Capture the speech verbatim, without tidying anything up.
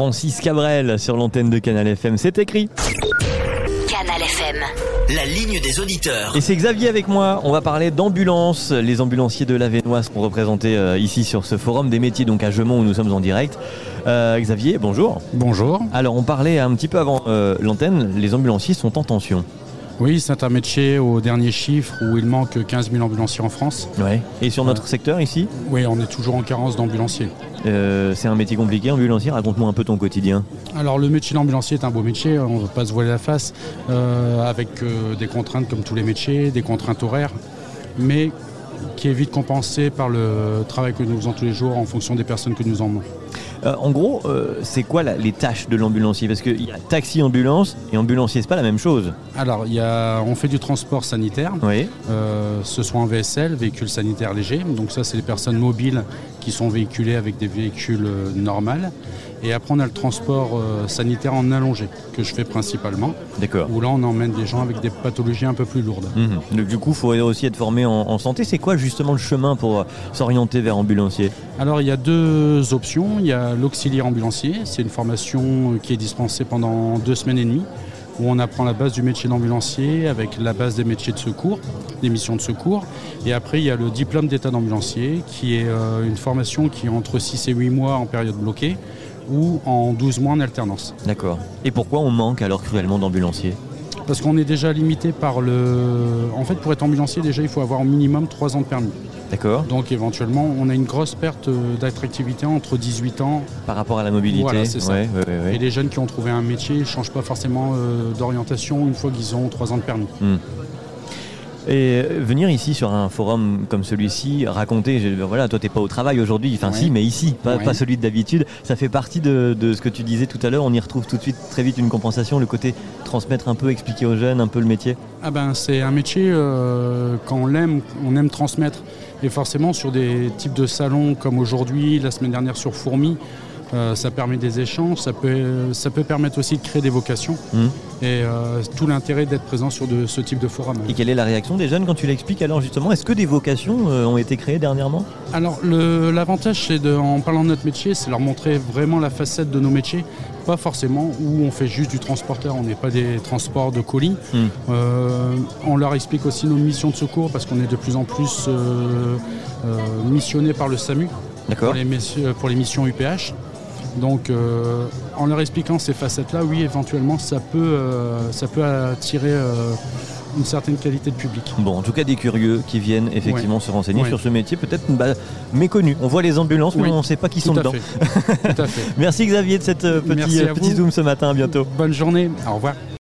Francis Cabrel sur l'antenne de Canal F M, c'est écrit. Canal F M. La ligne des auditeurs. Et c'est Xavier avec moi, on va parler d'ambulance. Les ambulanciers de l'Avesnois sont représentés euh, ici sur ce forum des métiers, donc à Gemont où nous sommes en direct. Euh, Xavier, bonjour. Bonjour. Alors on parlait un petit peu avant euh, l'antenne, les ambulanciers sont en tension. Oui, c'est un métier au dernier chiffre où il manque quinze mille ambulanciers en France. Ouais. Et sur notre euh, secteur ici Oui, on est toujours en carence d'ambulanciers. euh, C'est un métier compliqué, ambulancier, raconte-moi un peu ton quotidien. Alors le métier d'ambulancier est un beau métier, on ne va pas se voiler la face, euh, avec euh, des contraintes comme tous les métiers, des contraintes horaires, mais qui est vite compensé par le travail que nous faisons tous les jours en fonction des personnes que nous emmenons. Euh, en gros, euh, c'est quoi la, les tâches de l'ambulancier? Parce qu'il y a taxi-ambulance et ambulancier, c'est pas la même chose. Alors, il y a, on fait du transport sanitaire, Oui. euh, ce soit en V S L, véhicule sanitaire léger. Donc ça, c'est les personnes mobiles qui sont véhiculées avec des véhicules euh, normales. Et après, on a le transport euh, sanitaire en allongé, que je fais principalement. D'accord. Où là, on emmène des gens avec des pathologies un peu plus lourdes. Mmh. Donc, du coup, il faut aussi être formé en, en santé. C'est quoi justement le chemin pour euh, s'orienter vers ambulancier? Alors, il y a deux options. Il y a l'auxiliaire ambulancier. C'est une formation qui est dispensée pendant deux semaines et demie, où on apprend la base du métier d'ambulancier avec la base des métiers de secours, des missions de secours. Et après, il y a le diplôme d'état d'ambulancier, qui est euh, une formation qui est entre six et huit mois en période bloquée, ou en douze mois en alternance. D'accord. Et pourquoi on manque alors cruellement d'ambulanciers? Parce qu'on est déjà limité par le... En fait, pour être ambulancier, déjà, il faut avoir au minimum trois ans de permis. D'accord. Donc, éventuellement, on a une grosse perte d'attractivité entre dix-huit ans. Par rapport à la mobilité. Voilà, c'est ça. Ouais, ouais, ouais, ouais. Et les jeunes qui ont trouvé un métier ne changent pas forcément euh, d'orientation une fois qu'ils ont trois ans de permis. Mmh. Et venir ici sur un forum comme celui-ci, raconter, je, voilà, toi t'es pas au travail aujourd'hui, enfin Ouais. si, mais ici, pas, Ouais. pas celui de d'habitude, ça fait partie de, de ce que tu disais tout à l'heure, on y retrouve tout de suite très vite une compensation, le côté transmettre un peu, expliquer aux jeunes un peu le métier. Ah ben, c'est un métier, euh, quand on l'aime, on aime transmettre. Et forcément, sur des types de salons comme aujourd'hui, la semaine dernière sur Fourmi, euh, ça permet des échanges, ça peut, ça peut permettre aussi de créer des vocations. Mmh. Et euh, tout l'intérêt d'être présent sur de, ce type de forum. Et quelle est la réaction des jeunes quand tu l'expliques alors justement? Est-ce que des vocations euh, ont été créées dernièrement? Alors le- l'avantage, c'est de, en parlant de notre métier, c'est leur montrer vraiment la facette de nos métiers. Pas forcément où on fait juste du transporteur, on n'est pas des transports de colis. Mmh. Euh, on leur explique aussi nos missions de secours parce qu'on est de plus en plus euh, euh, missionné par le SAMU D'accord. pour les, messi- pour les missions U P H. Donc euh, en leur expliquant ces facettes-là, oui, éventuellement, ça peut, euh, ça peut attirer euh, une certaine qualité de public. Bon, en tout cas des curieux qui viennent effectivement Ouais. se renseigner Ouais. sur ce métier, peut-être bah, méconnu. On voit les ambulances, mais Oui. on ne sait pas qui Tout sont à dedans. fait. Tout à fait. Merci Xavier de cette euh, petit, Merci à euh, petit vous. zoom ce matin, à bientôt. Bonne journée, au revoir.